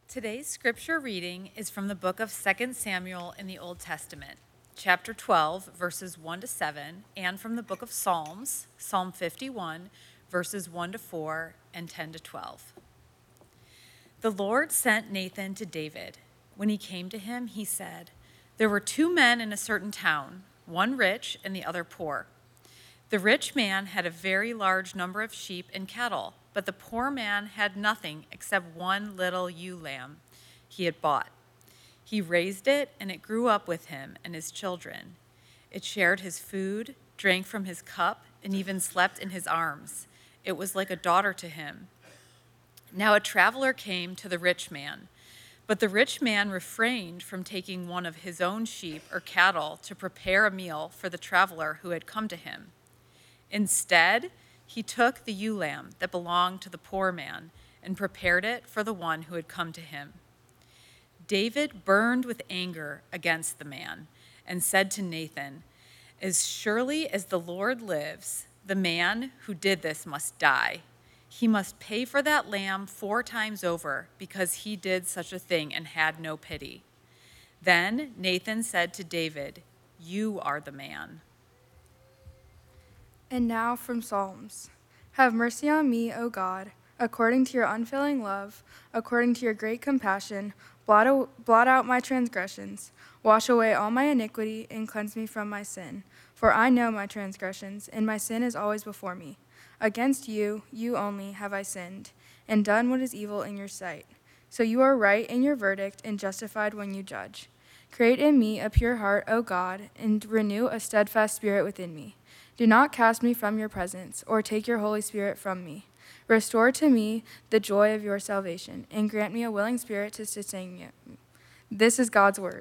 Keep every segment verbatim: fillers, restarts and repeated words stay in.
Today's scripture reading is from the book of Second Samuel in the Old Testament, chapter twelve, verses one to seven, and from the book of Psalms, Psalm fifty-one, verses one to four and ten to twelve. The Lord sent Nathan to David. When he came to him, he said, "There were two men in a certain town, one rich and the other poor. The rich man had a very large number of sheep and cattle, but the poor man had nothing except one little ewe lamb he had bought. He raised it, and it grew up with him and his children. It shared his food, drank from his cup, and even slept in his arms. It was like a daughter to him. Now a traveler came to the rich man, but the rich man refrained from taking one of his own sheep or cattle to prepare a meal for the traveler who had come to him. Instead, he took the ewe lamb that belonged to the poor man and prepared it for the one who had come to him. David burned with anger against the man and said to Nathan, 'As surely as the Lord lives, the man who did this must die. He must pay for that lamb four times over because he did such a thing and had no pity.' Then Nathan said to David, 'You are the man.'" And now from Psalms. Have mercy on me, O God, according to your unfailing love, according to your great compassion, blot, o- blot out my transgressions. Wash away all my iniquity and cleanse me from my sin. For I know my transgressions, and my sin is always before me. Against you, you only, have I sinned, and done what is evil in your sight. So you are right in your verdict and justified when you judge. Create in me a pure heart, O God, and renew a steadfast spirit within me. Do not cast me from your presence, or take your Holy Spirit from me. Restore to me the joy of your salvation, and grant me a willing spirit to sustain me. This is God's word.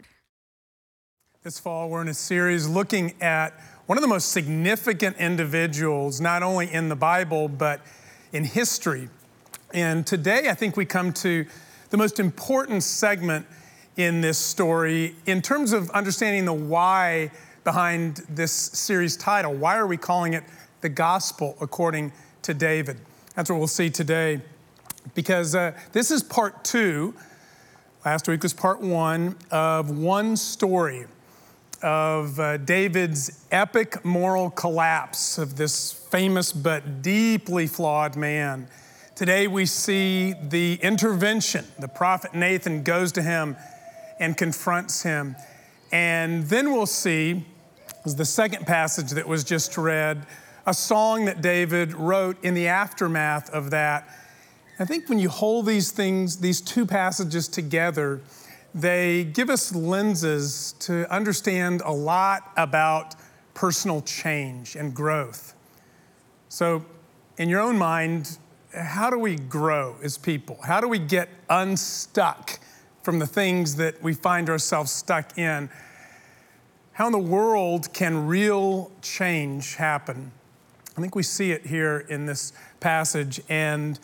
This fall, we're in a series looking at one of the most significant individuals, not only in the Bible, but in history. And today, I think we come to the most important segment in this story in terms of understanding the why behind this series title. Why are we calling it The Gospel According to David? That's what we'll see today, because uh, this is part two. Last week was part one of one story of uh, David's epic moral collapse of this famous but deeply flawed man. Today we see the intervention. The prophet Nathan goes to him and confronts him. And then we'll see, as the second passage that was just read, a song that David wrote in the aftermath of that. I think when you hold these things, these two passages together, they give us lenses to understand a lot about personal change and growth. So in your own mind, how do we grow as people? How do we get unstuck from the things that we find ourselves stuck in? How in the world can real change happen? I think we see it here in this passage, and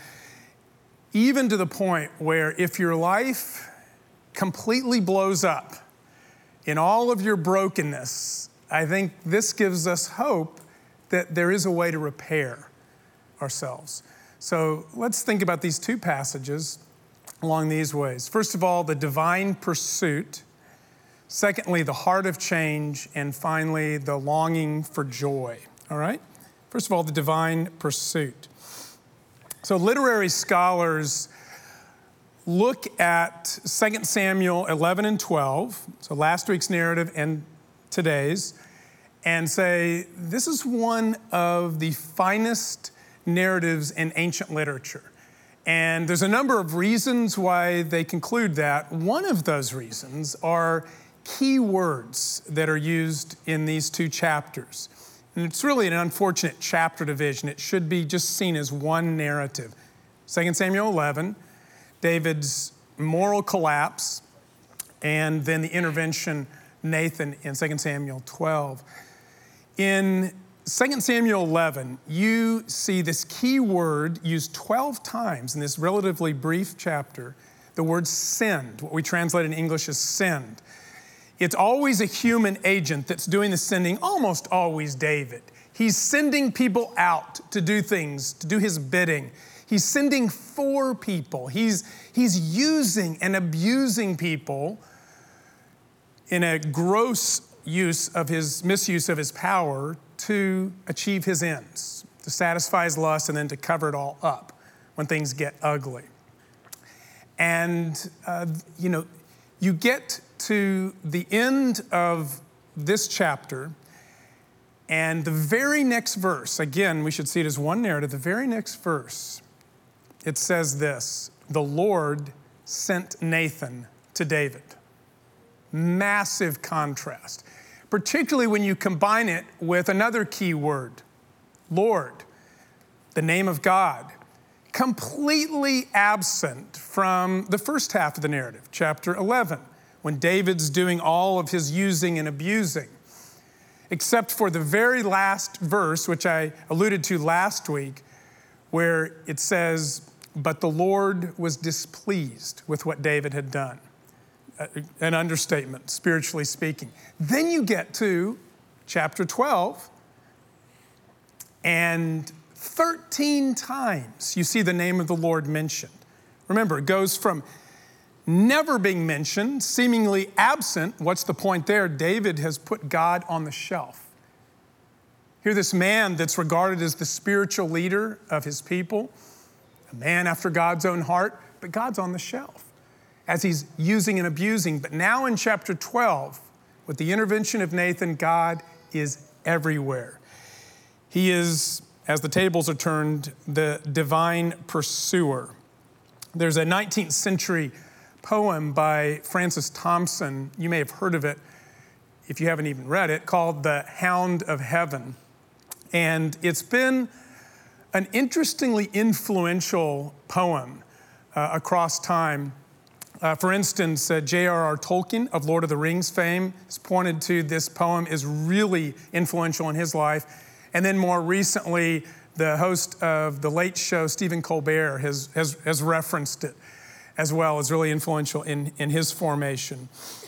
even to the point where if your life completely blows up in all of your brokenness, I think this gives us hope that there is a way to repair ourselves. So let's think about these two passages along these ways. First of all, the divine pursuit. Secondly, the heart of change. And finally, the longing for joy. All right? First of all, the divine pursuit. So literary scholars look at Second Samuel eleven and twelve, so last week's narrative and today's, and say this is one of the finest narratives in ancient literature. And there's a number of reasons why they conclude that. One of those reasons are key words that are used in these two chapters. And it's really an unfortunate chapter division. It should be just seen as one narrative. Second Samuel eleven, David's moral collapse, and then the intervention, Nathan, in Second Samuel twelve. In Second Samuel eleven, you see this key word used twelve times in this relatively brief chapter, the word sinned, what we translate in English as sinned. It's always a human agent that's doing the sending, almost always David. He's sending people out to do things, to do his bidding. He's sending for people. He's, he's using and abusing people in a gross use of his, misuse of his power to achieve his ends, to satisfy his lust and then to cover it all up when things get ugly. And, uh, you know, you get to the end of this chapter, and the very next verse, again, we should see it as one narrative, the very next verse, it says this: the Lord sent Nathan to David. Massive contrast, particularly when you combine it with another key word, Lord, the name of God, completely absent from the first half of the narrative, chapter eleven, when David's doing all of his using and abusing, except for the very last verse, which I alluded to last week, where it says, but the Lord was displeased with what David had done. An understatement, spiritually speaking. Then you get to chapter twelve, and thirteen times you see the name of the Lord mentioned. Remember, it goes from never being mentioned, seemingly absent. What's the point there? David has put God on the shelf. Here, this man that's regarded as the spiritual leader of his people, a man after God's own heart, but God's on the shelf as he's using and abusing. But now in chapter twelve, with the intervention of Nathan, God is everywhere. He is, as the tables are turned, the divine pursuer. There's a nineteenth century poem by Francis Thompson, you may have heard of it if you haven't even read it, called The Hound of Heaven. And it's been an interestingly influential poem uh, across time. Uh, for instance, uh, J R R Tolkien of Lord of the Rings fame has pointed to this poem as really influential in his life. And then more recently, the host of The Late Show, Stephen Colbert, has, has, has referenced it as well as really influential in, in his formation.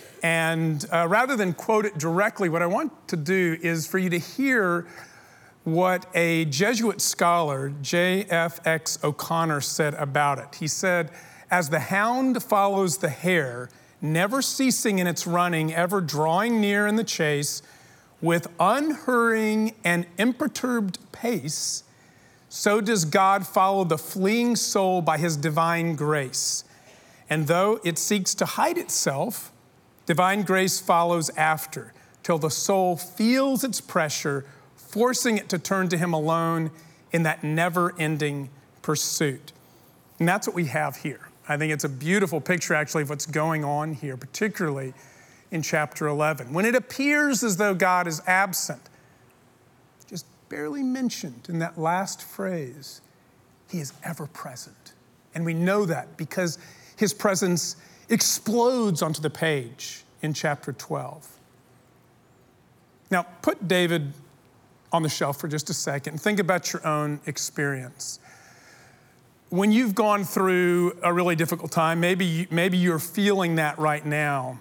And uh, rather than quote it directly, what I want to do is for you to hear what a Jesuit scholar, J F X O'Connor, said about it. He said, as the hound follows the hare, never ceasing in its running, ever drawing near in the chase, with unhurrying and imperturbed pace, so does God follow the fleeing soul by his divine grace. And though it seeks to hide itself, divine grace follows after, till the soul feels its pressure, forcing it to turn to him alone in that never-ending pursuit. And that's what we have here. I think it's a beautiful picture, actually, of what's going on here, particularly in chapter eleven. When it appears as though God is absent, just barely mentioned in that last phrase, he is ever present. And we know that because his presence explodes onto the page in chapter twelve. Now, put David on the shelf for just a second and think about your own experience. When you've gone through a really difficult time, maybe, maybe you're feeling that right now.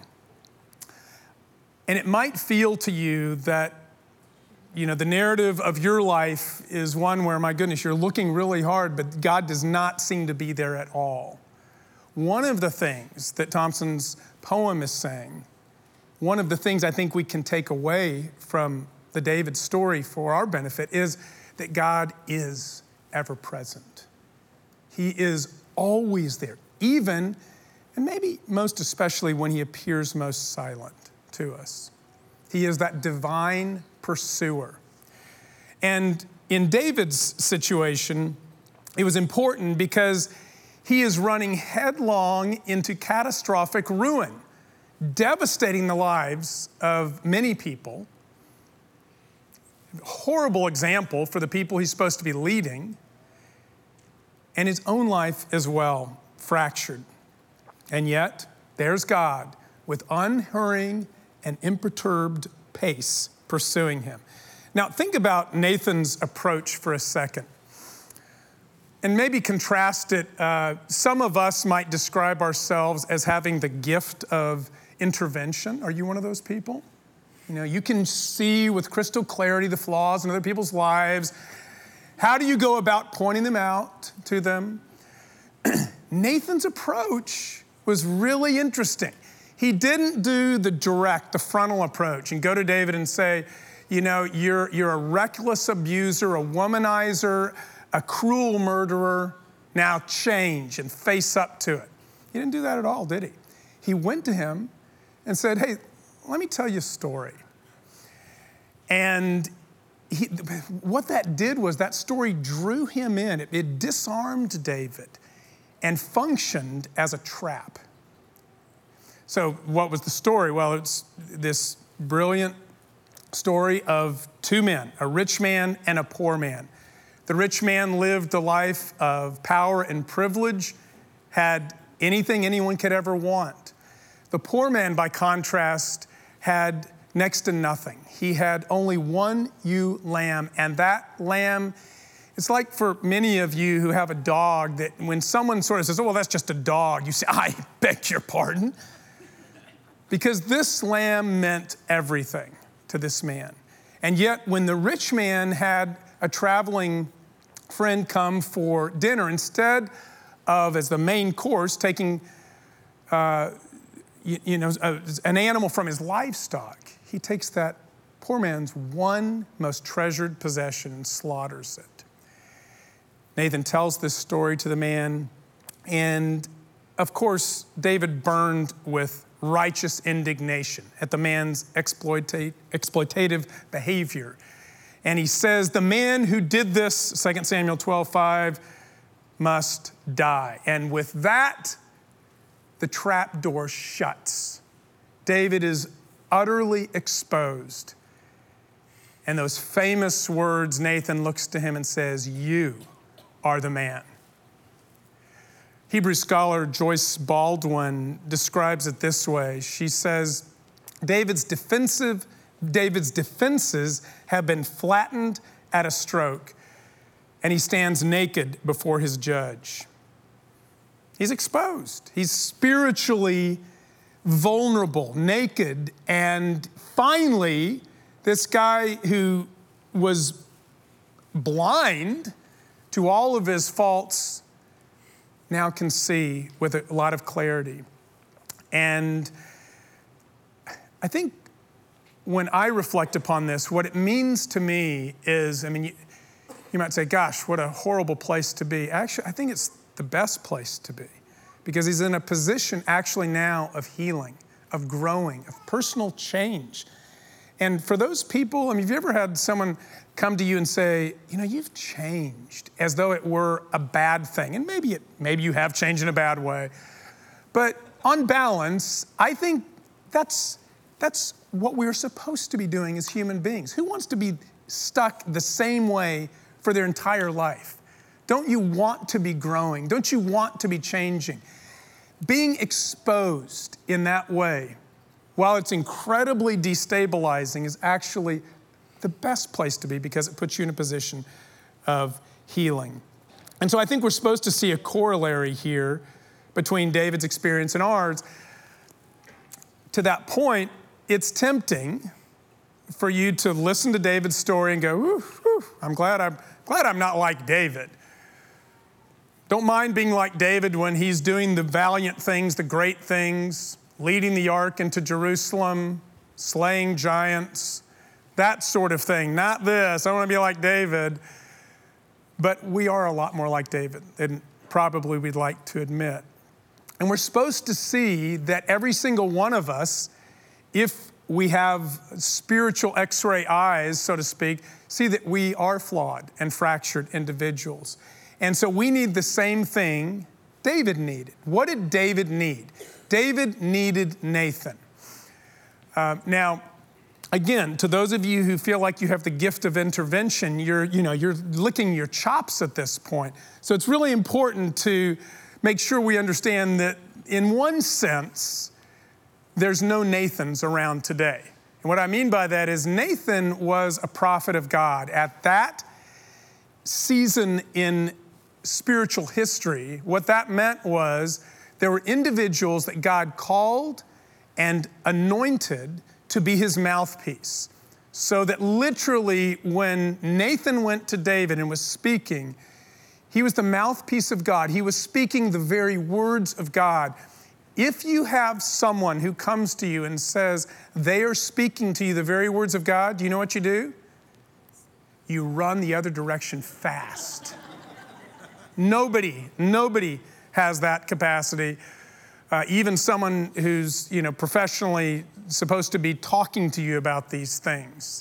And it might feel to you that, you know, the narrative of your life is one where, my goodness, you're looking really hard, but God does not seem to be there at all. One of the things that Thompson's poem is saying, one of the things I think we can take away from the David story for our benefit is that God is ever present. He is always there, even, and maybe most especially when he appears most silent to us. He is that divine pursuer. And in David's situation, it was important because he is running headlong into catastrophic ruin, devastating the lives of many people. Horrible example for the people he's supposed to be leading, and his own life as well, fractured. And yet, there's God with unhurrying and imperturbed pace pursuing him. Now, think about Nathan's approach for a second. And maybe contrast it. Uh, some of us might describe ourselves as having the gift of intervention. Are you one of those people? You know, you can see with crystal clarity the flaws in other people's lives, How do you go about pointing them out to them? Nathan's approach was really interesting. He didn't do the direct, the frontal approach and go to David and say, you know, you're, you're a reckless abuser, a womanizer, a cruel murderer. Now change and face up to it. He didn't do that at all, did he? He went to him and said, hey, let me tell you a story. And he, what that did was that story drew him in. It, it disarmed David and functioned as a trap. So what was the story? Well, it's this brilliant story of two men, a rich man and a poor man. The rich man lived a life of power and privilege, had anything anyone could ever want. The poor man, by contrast, had next to nothing. He had only one ewe lamb, and that lamb, it's like for many of you who have a dog that when someone sort of says, oh, well, that's just a dog, you say, I beg your pardon. Because this lamb meant everything to this man. And yet when the rich man had a traveling friend come for dinner, instead of as the main course taking uh, you, you know, a, an animal from his livestock, he takes that poor man's one most treasured possession and slaughters it. Nathan tells this story to the man, and of course, David burned with righteous indignation at the man's exploita- exploitative behavior. And he says, the man who did this, Second Samuel twelve five, must die. And with that, the trap door shuts. David is utterly exposed. And those famous words, Nathan looks to him and says, you are the man. Hebrew scholar Joyce Baldwin describes it this way. She says, David's defensive, David's defenses have been flattened at a stroke, and he stands naked before his judge. He's exposed. He's spiritually vulnerable, naked, and finally, this guy who was blind to all of his faults now can see with a lot of clarity. And I think when I reflect upon this, what it means to me is, I mean, you, you might say, gosh, what a horrible place to be. Actually, I think it's the best place to be because he's in a position actually now of healing, of growing, of personal change. And for those people, I mean, have you ever had someone come to you and say, you know, you've changed, as though it were a bad thing? And maybe it, maybe you have changed in a bad way. But on balance, I think that's, that's what we're supposed to be doing as human beings. Who wants to be stuck the same way for their entire life? Don't you want to be growing? Don't you want to be changing? Being exposed in that way, while it's incredibly destabilizing, is actually the best place to be because it puts you in a position of healing. And so I think we're supposed to see a corollary here between David's experience and ours. To that point, it's tempting for you to listen to David's story and go, whew, whew, I'm glad I'm glad I'm not like David. Don't mind being like David when he's doing the valiant things, the great things, leading the ark into Jerusalem, slaying giants, that sort of thing. Not this. I want to be like David. But we are a lot more like David than probably we'd like to admit. And we're supposed to see that every single one of us, if we have spiritual x-ray eyes, so to speak, see that we are flawed and fractured individuals. And so we need the same thing David needed. What did David need? David needed Nathan. Uh, now, again, to those of you who feel like you have the gift of intervention, you're, you know, you're licking your chops at this point. So it's really important to make sure we understand that in one sense, there's no Nathans around today. And what I mean by that is Nathan was a prophet of God. At that season in spiritual history, what that meant was there were individuals that God called and anointed to be his mouthpiece. So that literally when Nathan went to David and was speaking, he was the mouthpiece of God. He was speaking the very words of God. If you have someone who comes to you and says they are speaking to you the very words of God, do you know what you do? You run the other direction fast. Nobody, nobody has that capacity. Uh, even someone who's, you know, professionally supposed to be talking to you about these things.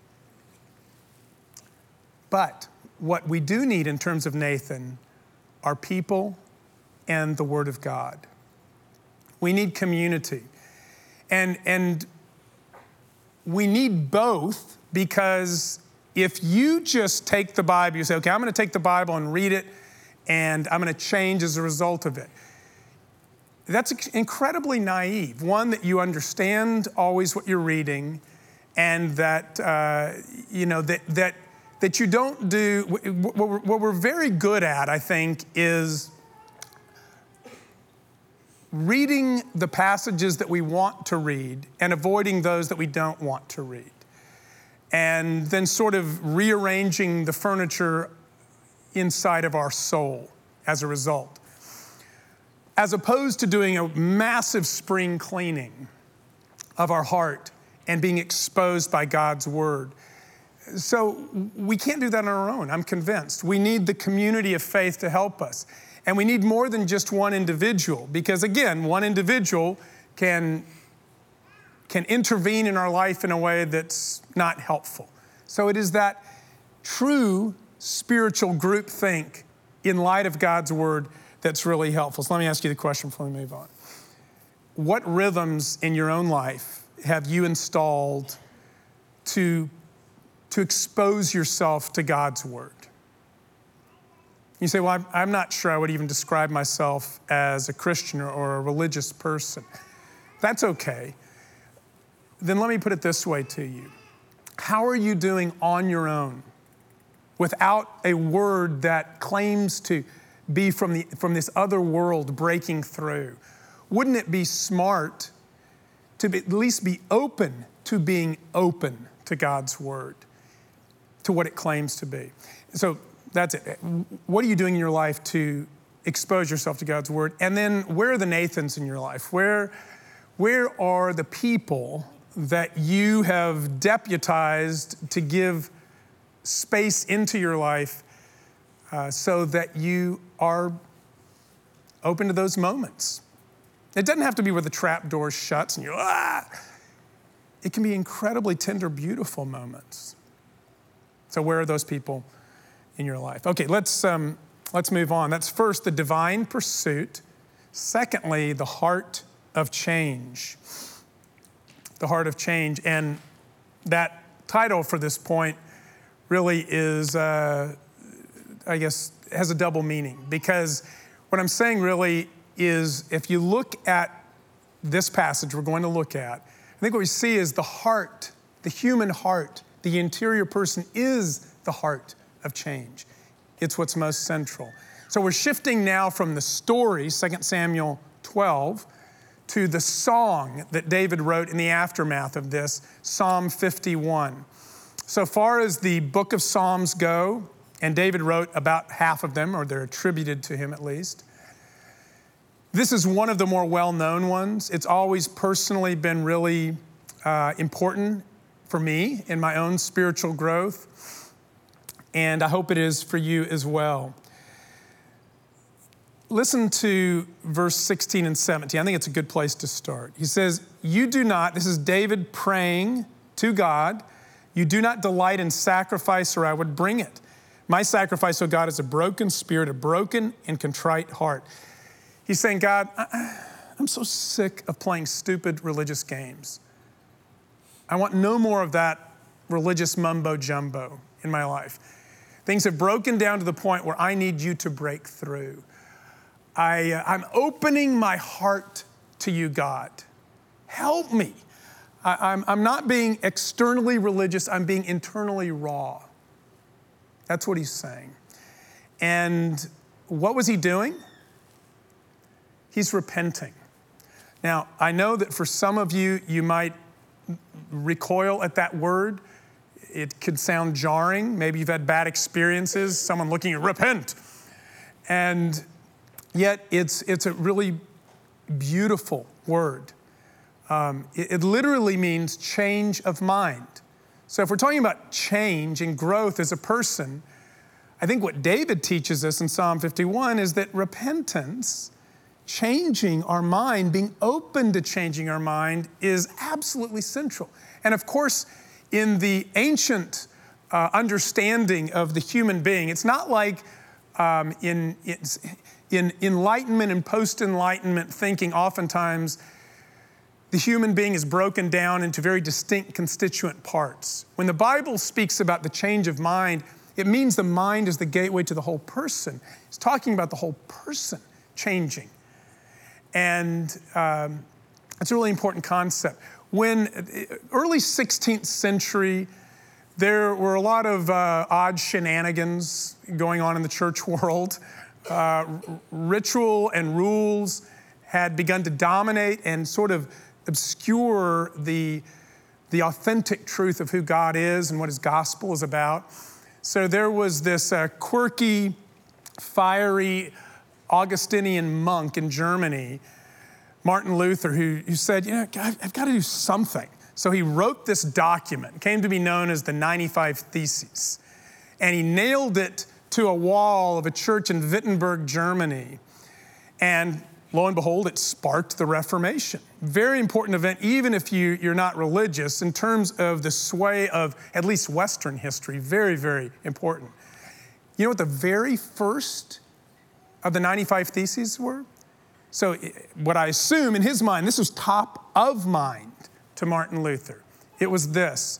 But what we do need in terms of Nathan are people and the Word of God. We need community. And, and we need both, because if you just take the Bible, you say, okay, I'm going to take the Bible and read it, and I'm going to change as a result of it. That's incredibly naive. One, that you understand always what you're reading, and that, uh, you know, that, that, that you don't do, what we're, what we're very good at, I think, is reading the passages that we want to read and avoiding those that we don't want to read. And then sort of rearranging the furniture inside of our soul as a result, as opposed to doing a massive spring cleaning of our heart and being exposed by God's Word. So we can't do that on our own, I'm convinced. We need the community of faith to help us. And we need more than just one individual, because again, one individual can, can intervene in our life in a way that's not helpful. So it is that true spiritual groupthink in light of God's Word that's really helpful. So let me ask you the question before we move on. What rhythms in your own life have you installed to, to expose yourself to God's Word? You say, well, I'm, I'm not sure I would even describe myself as a Christian or, or a religious person. That's okay. Then let me put it this way to you. How are you doing on your own without a word that claims to be from, the, from this other world breaking through? Wouldn't it be smart to be, at least be open to being open to God's Word, to what it claims to be? So that's it. What are you doing in your life to expose yourself to God's Word? And then where are the Nathans in your life? Where, where are the people that you have deputized to give space into your life uh, so that you are open to those moments? It doesn't have to be where the trap door shuts and you're, ah! It can be incredibly tender, beautiful moments. So where are those people in your life? Okay, let's, um, let's move on. That's first, the divine pursuit. Secondly, the heart of change. The heart of change. And that title for this point really is, uh, I guess, has a double meaning. Because what I'm saying really is, if you look at this passage we're going to look at, I think what we see is the heart, the human heart, the interior person is the heart of change. It's what's most central. So we're shifting now from the story, Second Samuel twelve, to the song that David wrote in the aftermath of this, Psalm fifty-one. So far as the book of Psalms go, and David wrote about half of them, or they're attributed to him at least, this is one of the more well-known ones. It's always personally been really uh, important for me in my own spiritual growth, and I hope it is for you as well. Listen to verse sixteen and seventeen. I think it's a good place to start. He says, you do not, this is David praying to God, you do not delight in sacrifice, or I would bring it. My sacrifice, O God, is a broken spirit, a broken and contrite heart. He's saying, God, I'm so sick of playing stupid religious games. I want no more of that religious mumbo jumbo in my life. Things have broken down to the point where I need you to break through. I, uh, I'm opening my heart to you, God. Help me. I, I'm, I'm not being externally religious, I'm being internally raw. That's what he's saying. And what was he doing? He's repenting. Now, I know that for some of you, you might recoil at that word it could sound jarring. Maybe you've had bad experiences, someone looking at repent. And yet it's, it's a really beautiful word. Um, it, it literally means change of mind. So if we're talking about change and growth as a person, I think what David teaches us in Psalm fifty-one is that repentance, changing our mind, being open to changing our mind, is absolutely central. And of course, in the ancient uh, understanding of the human being, it's not like um, in, in Enlightenment and post-Enlightenment thinking, oftentimes the human being is broken down into very distinct constituent parts. When the Bible speaks about the change of mind, it means the mind is the gateway to the whole person. It's talking about the whole person changing. And um, it's a really important concept. When early sixteenth century, there were a lot of uh, odd shenanigans going on in the church world. Uh, r- ritual and rules had begun to dominate and sort of obscure the, the authentic truth of who God is and what his gospel is about. So there was this uh, quirky, fiery Augustinian monk in Germany, Martin Luther, who, who said, you know, I've, I've got to do something. So he wrote this document, came to be known as the ninety-five Theses, and he nailed it to a wall of a church in Wittenberg, Germany. And lo and behold, it sparked the Reformation. Very important event, even if you, you're not religious, in terms of the sway of at least Western history. Very, very important. You know what the very first of the ninety-five Theses were? So what I assume in his mind, this was top of mind to Martin Luther. It was this: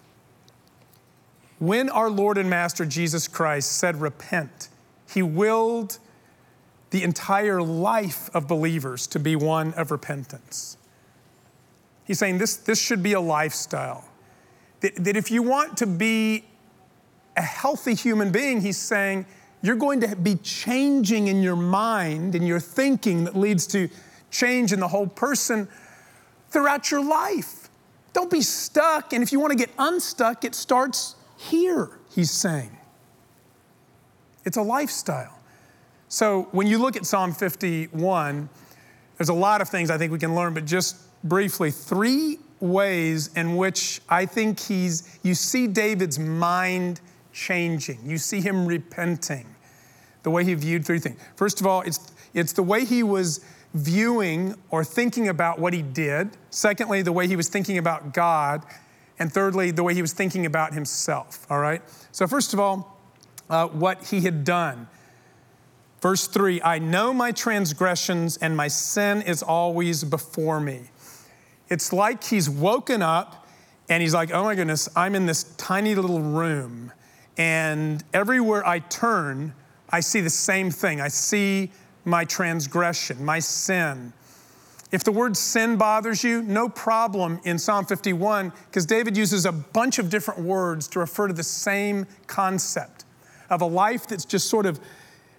when our Lord and Master Jesus Christ said repent, he willed the entire life of believers to be one of repentance. He's saying this, this should be a lifestyle. That, that if you want to be a healthy human being, he's saying, you're going to be changing in your mind and your thinking that leads to change in the whole person throughout your life. Don't be stuck. And if you want to get unstuck, it starts here, he's saying. It's a lifestyle. So when you look at Psalm fifty-one, there's a lot of things I think we can learn, but just briefly, three ways in which I think he's, you see David's mind changing. You see him repenting, the way he viewed three things. First of all, it's, it's the way he was viewing or thinking about what he did. Secondly, the way he was thinking about God. And thirdly, the way he was thinking about himself, all right? So first of all, uh, what he had done. Verse three, I know my transgressions and my sin is always before me. It's like he's woken up and he's like, oh my goodness, I'm in this tiny little room. And everywhere I turn, I see the same thing. I see my transgression, my sin. If the word sin bothers you, no problem in Psalm fifty-one, because David uses a bunch of different words to refer to the same concept of a life that's just sort of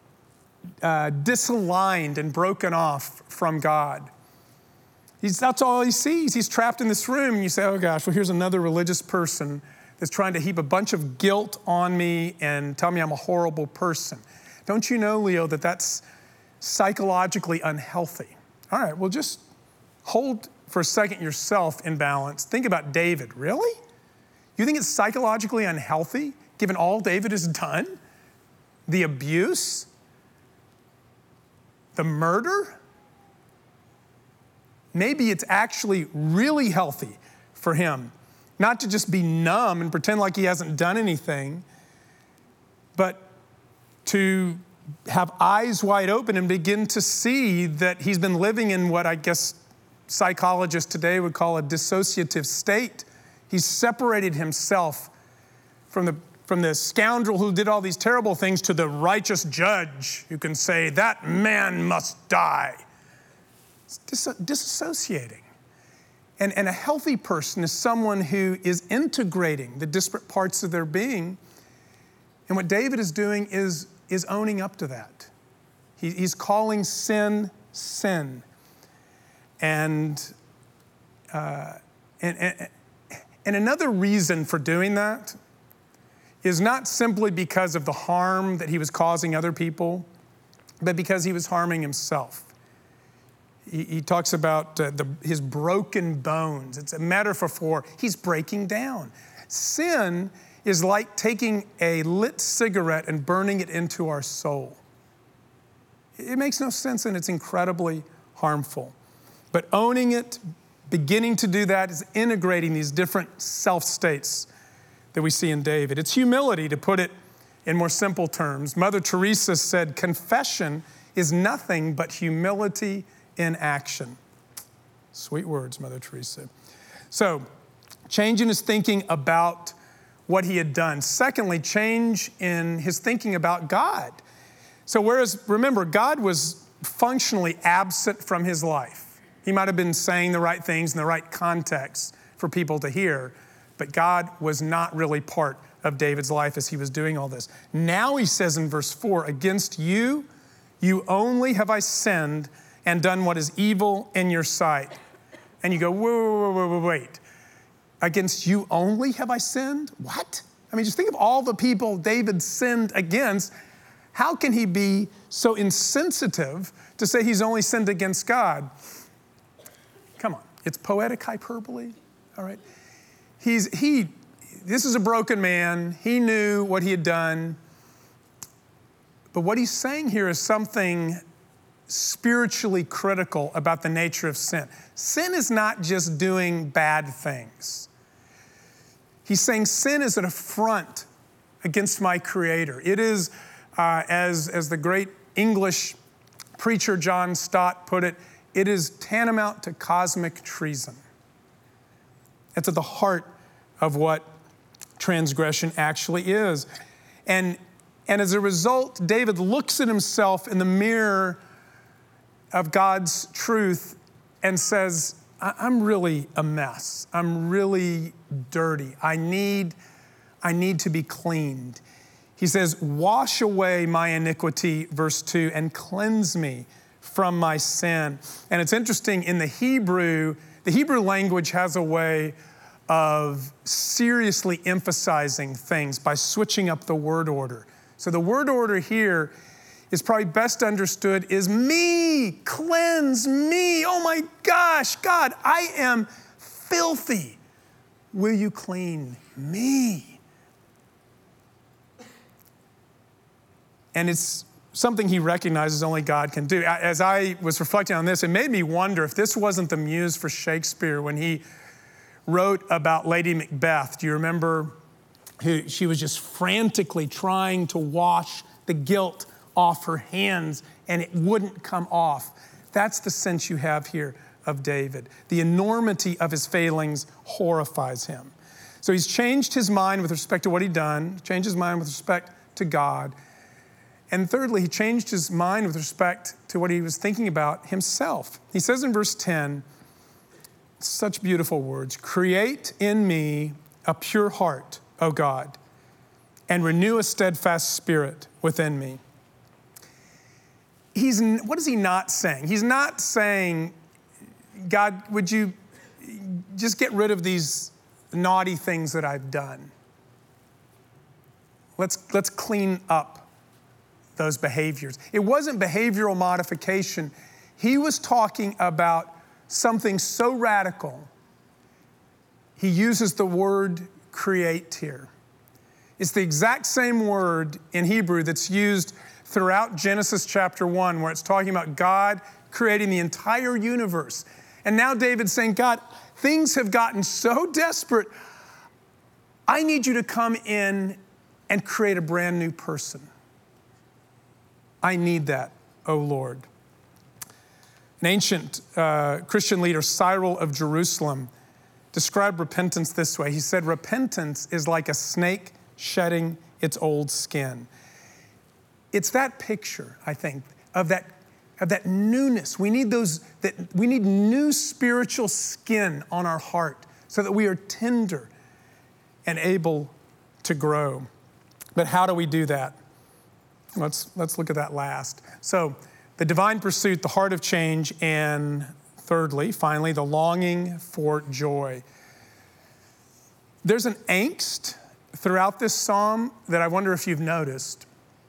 uh, disaligned and broken off from God. He's, that's all he sees. He's trapped in this room, and you say, oh gosh, well, here's another religious person that's trying to heap a bunch of guilt on me and tell me I'm a horrible person. Don't you know, Leo, that that's psychologically unhealthy? All right, well, just hold for a second yourself in balance. Think about David. Really? You think it's psychologically unhealthy, given all David has done? The abuse? The murder? Maybe it's actually really healthy for him not to just be numb and pretend like he hasn't done anything, but to have eyes wide open and begin to see that he's been living in what I guess psychologists today would call a dissociative state. He's separated himself from the, from the scoundrel who did all these terrible things to the righteous judge who can say, that man must die. It's dis- disassociating. And, and a healthy person is someone who is integrating the disparate parts of their being. And what David is doing is is owning up to that. He, he's calling sin, sin. And, uh, and, and, and another reason for doing that, is not simply because of the harm that he was causing other people, but because he was harming himself. He, he talks about uh, the, his broken bones. It's a metaphor for he's breaking down. Sin is like taking a lit cigarette and burning it into our soul. It makes no sense and it's incredibly harmful. But owning it, beginning to do that, is integrating these different self states that we see in David. It's humility, to put it in more simple terms. Mother Teresa said, confession is nothing but humility in action. Sweet words, Mother Teresa. So, change in his thinking about what he had done. Secondly, change in his thinking about God. So whereas, remember, God was functionally absent from his life. He might have been saying the right things in the right context for people to hear, but God was not really part of David's life as he was doing all this. Now he says in verse four, against you, you only have I sinned and done what is evil in your sight. And you go, whoa, whoa, whoa, whoa, wait. Against you only have I sinned? What? I mean, just think of all the people David sinned against. How can he be so insensitive to say he's only sinned against God? Come on, it's poetic hyperbole, all right? He's, he, this is a broken man. He knew what he had done. But what he's saying here is something spiritually critical about the nature of sin. Sin is not just doing bad things. He's saying sin is an affront against my Creator. It is, uh, as, as the great English preacher John Stott put it, it is tantamount to cosmic treason. It's at the heart of what transgression actually is. And, and as a result, David looks at himself in the mirror of God's truth and says, I'm really a mess. I'm really dirty. I need, I need to be cleaned. He says, wash away my iniquity, verse two, and cleanse me from my sin. And it's interesting, in the Hebrew, the Hebrew language has a way of seriously emphasizing things by switching up the word order. So the word order here is probably best understood is me, cleanse me. Oh my gosh, God, I am filthy. Will you clean me? And it's something he recognizes only God can do. As I was reflecting on this, it made me wonder if this wasn't the muse for Shakespeare when he wrote about Lady Macbeth. Do you remember? Who, she was just frantically trying to wash the guilt off her hands, and it wouldn't come off. That's the sense you have here of David. The enormity of his failings horrifies him. So he's changed his mind with respect to what he'd done, changed his mind with respect to God. And thirdly, he changed his mind with respect to what he was thinking about himself. He says in verse ten, such beautiful words, create in me a pure heart, O God, and renew a steadfast spirit within me. He's, what is he not saying? He's not saying, God, would you just get rid of these naughty things that I've done? Let's, let's clean up those behaviors. It wasn't behavioral modification. He was talking about something so radical. He uses the word create here. It's the exact same word in Hebrew that's used throughout Genesis chapter one, where it's talking about God creating the entire universe. And now David's saying, God, things have gotten so desperate, I need you to come in and create a brand new person. I need that, O Lord. An ancient uh, Christian leader, Cyril of Jerusalem, described repentance this way. He said, repentance is like a snake shedding its old skin. It's that picture, I think, of that, of that newness. We need those, that we need new spiritual skin on our heart so that we are tender and able to grow. But how do we do that? Let's, let's look at that last. So the divine pursuit, the heart of change, and thirdly, finally, the longing for joy. There's an angst throughout this psalm that I wonder if you've noticed.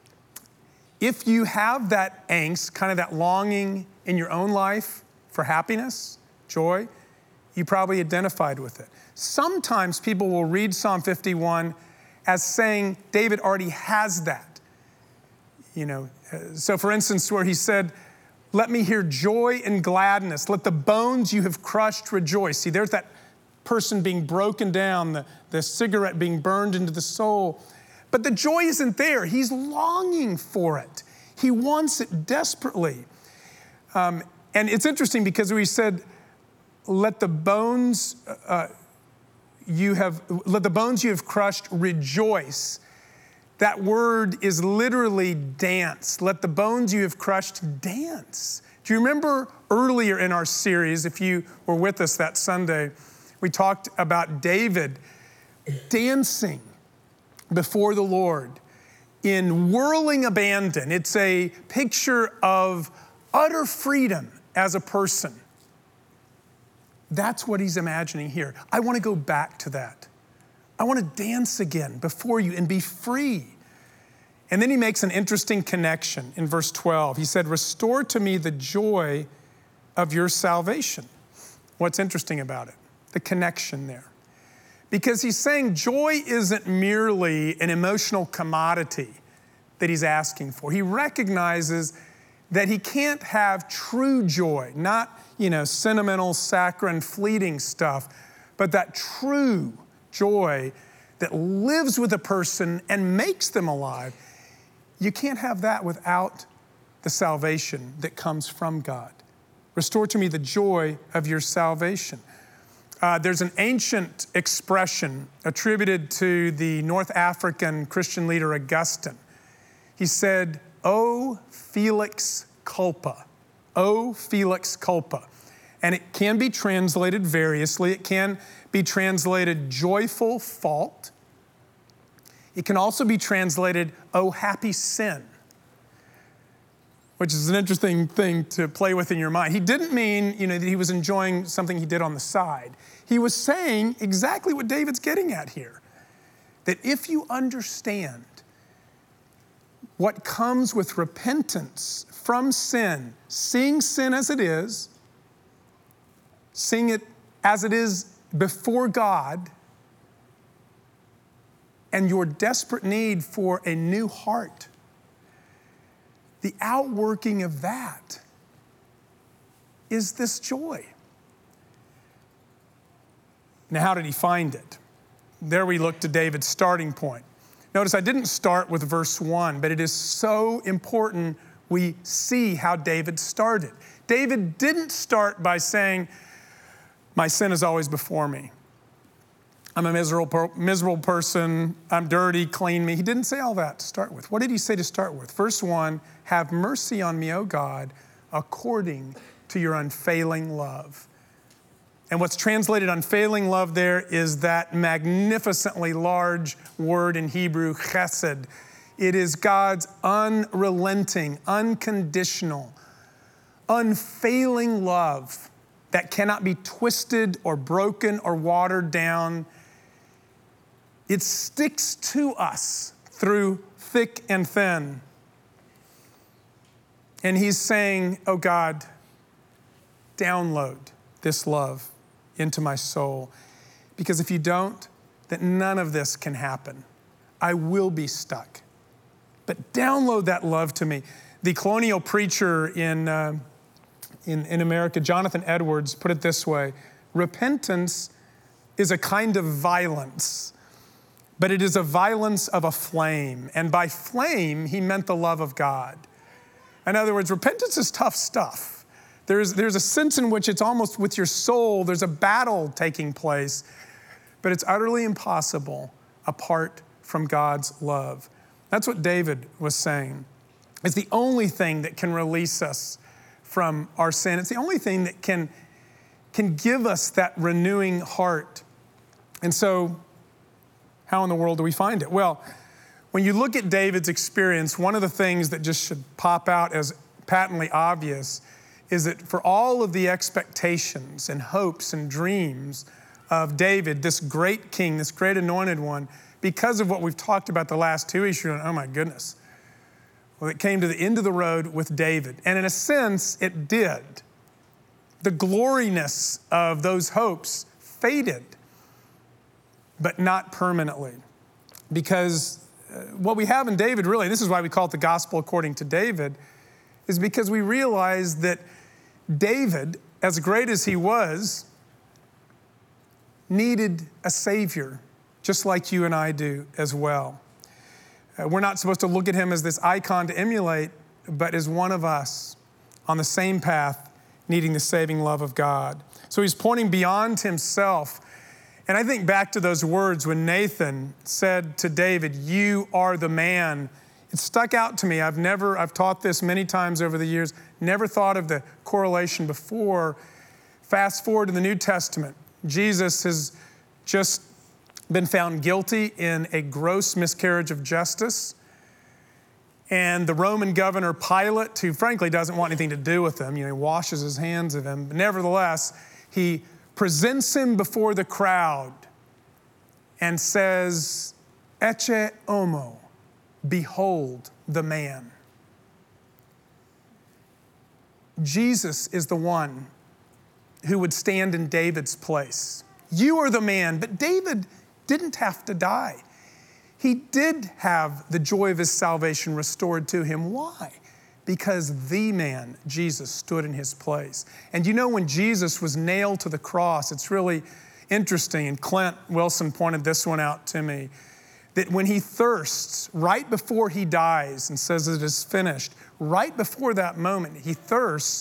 If you have that angst, kind of that longing in your own life for happiness, joy, you probably identified with it. Sometimes people will read Psalm fifty-one as saying David already has that. You know, so for instance, where he said, let me hear joy and gladness. Let the bones you have crushed rejoice. See, there's that person being broken down, the, the cigarette being burned into the soul. But the joy isn't there. He's longing for it. He wants it desperately. Um, and it's interesting because we said, let the bones uh, you have, let the bones you have crushed rejoice. That word is literally dance. Let the bones you have crushed dance. Do you remember earlier in our series, if you were with us that Sunday, we talked about David dancing before the Lord in whirling abandon. It's a picture of utter freedom as a person. That's what he's imagining here. I want to go back to that. I want to dance again before you and be free. And then he makes an interesting connection in verse twelve. He said, restore to me the joy of your salvation. What's interesting about it? The connection there. Because he's saying joy isn't merely an emotional commodity that he's asking for. He recognizes that he can't have true joy, not, you know, sentimental, saccharine, fleeting stuff, but that true joy that lives with a person and makes them alive. You can't have that without the salvation that comes from God. Restore to me the joy of your salvation. Uh, there's an ancient expression attributed to the North African Christian leader Augustine. He said, O Felix culpa, O Felix culpa. And it can be translated variously. It can be translated joyful fault. It can also be translated, O happy sin, which is an interesting thing to play with in your mind. He didn't mean, you know, that he was enjoying something he did on the side. He was saying exactly what David's getting at here, that if you understand what comes with repentance from sin, seeing sin as it is, seeing it as it is before God, and your desperate need for a new heart, the outworking of that is this joy. Now, how did he find it? There we look to David's starting point. Notice I didn't start with verse one, but it is so important we see how David started. David didn't start by saying, my sin is always before me. I'm a miserable, miserable person. I'm dirty, clean me. He didn't say all that to start with. What did he say to start with? Verse one, have mercy on me, O God, according to your unfailing love. And what's translated unfailing love there is that magnificently large word in Hebrew, chesed. It is God's unrelenting, unconditional, unfailing love that cannot be twisted or broken or watered down. It sticks to us through thick and thin. And he's saying, oh God, download this love into my soul. Because if you don't, then none of this can happen. I will be stuck. But download that love to me. The colonial preacher in, uh, in, in America, Jonathan Edwards, put it this way: repentance is a kind of violence, but it is a violence of a flame. And by flame, he meant the love of God. In other words, repentance is tough stuff. There's, there's a sense in which it's almost with your soul, there's a battle taking place, but it's utterly impossible apart from God's love. That's what David was saying. It's the only thing that can release us from our sin. It's the only thing that can, can give us that renewing heart. And so, how in the world do we find it? Well, when you look at David's experience, one of the things that just should pop out as patently obvious is that for all of the expectations and hopes and dreams of David, this great king, this great anointed one, because of what we've talked about the last two weeks, you're going, oh my goodness. Well, it came to the end of the road with David. And in a sense, it did. The gloriness of those hopes faded, but not permanently. Because uh, what we have in David, really, this is why we call it the gospel according to David, is because we realize that David, as great as he was, needed a Savior, just like you and I do as well. Uh, we're not supposed to look at him as this icon to emulate, but as one of us on the same path, needing the saving love of God. So he's pointing beyond himself. And I think back to those words when Nathan said to David, you are the man. It stuck out to me. I've never, I've taught this many times over the years, never thought of the correlation before. Fast forward to the New Testament. Jesus has just been found guilty in a gross miscarriage of justice. And the Roman governor Pilate, who frankly doesn't want anything to do with him, you know, he washes his hands of him. But nevertheless, he presents him before the crowd and says, Ecce homo, behold the man. Jesus is the one who would stand in David's place. You are the man, but David didn't have to die. He did have the joy of his salvation restored to him. Why? Because the man, Jesus, stood in his place. And you know, when Jesus was nailed to the cross, it's really interesting, and Clint Wilson pointed this one out to me, that when he thirsts, right before he dies and says it is finished, right before that moment, he thirsts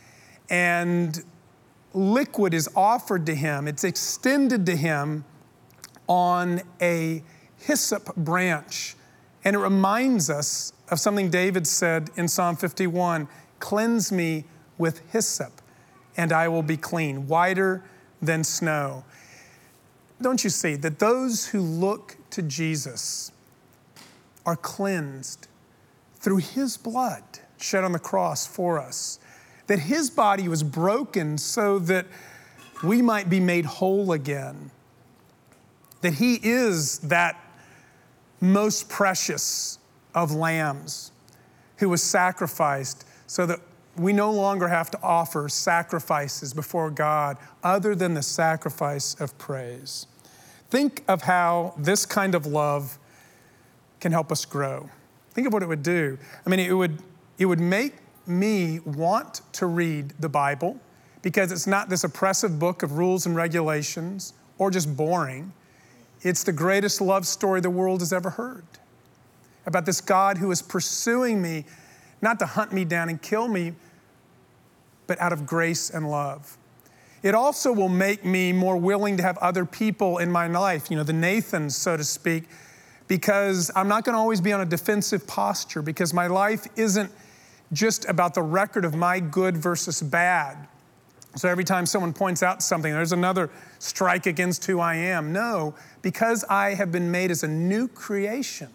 and liquid is offered to him. It's extended to him on a hyssop branch. And it reminds us of something David said in Psalm fifty-one, cleanse me with hyssop and I will be clean, whiter than snow. Don't you see that those who look to Jesus are cleansed through his blood shed on the cross for us? That his body was broken so that we might be made whole again. That he is that most precious of lambs who was sacrificed so that we no longer have to offer sacrifices before God other than the sacrifice of praise. Think of how this kind of love can help us grow. Think of what it would do. I mean, it would, it would make me want to read the Bible because it's not this oppressive book of rules and regulations or just boring. It's the greatest love story the world has ever heard about this God who is pursuing me, not to hunt me down and kill me, but out of grace and love. It also will make me more willing to have other people in my life, you know, the Nathans, so to speak, because I'm not going to always be on a defensive posture because my life isn't just about the record of my good versus bad. So every time someone points out something, there's another strike against who I am. No, because I have been made as a new creation,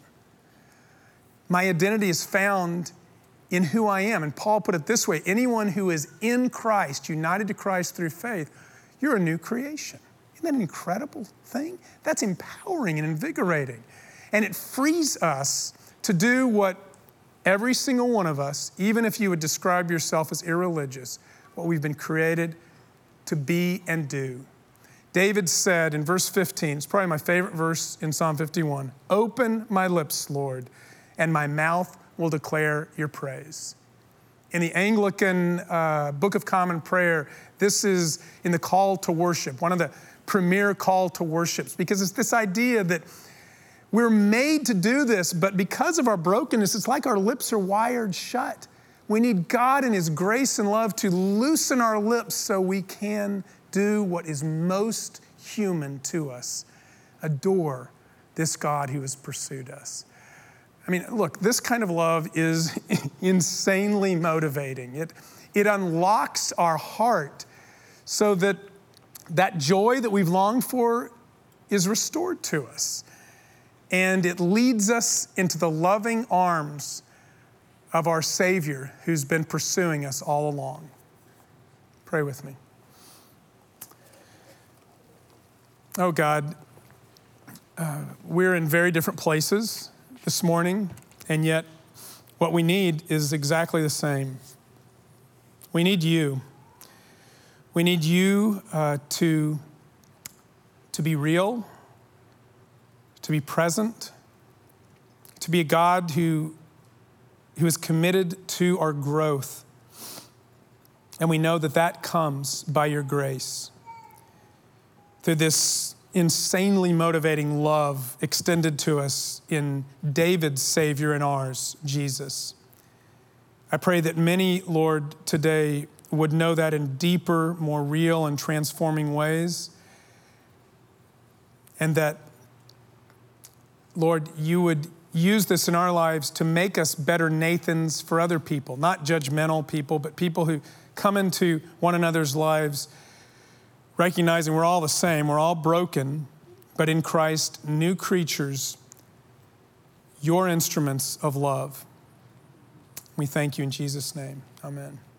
my identity is found in who I am. And Paul put it this way, anyone who is in Christ, united to Christ through faith, you're a new creation. Isn't that an incredible thing? That's empowering and invigorating. And it frees us to do what every single one of us, even if you would describe yourself as irreligious, what we've been created to be and do. David said in verse fifteen, it's probably my favorite verse in Psalm fifty-one, open my lips, Lord, and my mouth will declare your praise. In the Anglican uh, Book of Common Prayer, this is in the call to worship, one of the premier call to worships, because it's this idea that we're made to do this, but because of our brokenness, it's like our lips are wired shut. We need God in his grace and love to loosen our lips so we can do what is most human to us, adore this God who has pursued us. I mean, look, this kind of love is insanely motivating. It, it unlocks our heart so that that joy that we've longed for is restored to us. And it leads us into the loving arms of our Savior who's been pursuing us all along. Pray with me. Oh God, uh, we're in very different places this morning, and yet what we need is exactly the same. We need you. We need you uh, to, to be real, to be present, to be a God who, who is committed to our growth. And we know that that comes by your grace, through this insanely motivating love extended to us in David's Savior and ours, Jesus. I pray that many, Lord, today would know that in deeper, more real and transforming ways. And that, Lord, you would use this in our lives to make us better Nathans for other people, not judgmental people, but people who come into one another's lives recognizing we're all the same, we're all broken, but in Christ, new creatures, your instruments of love. We thank you in Jesus' name. Amen.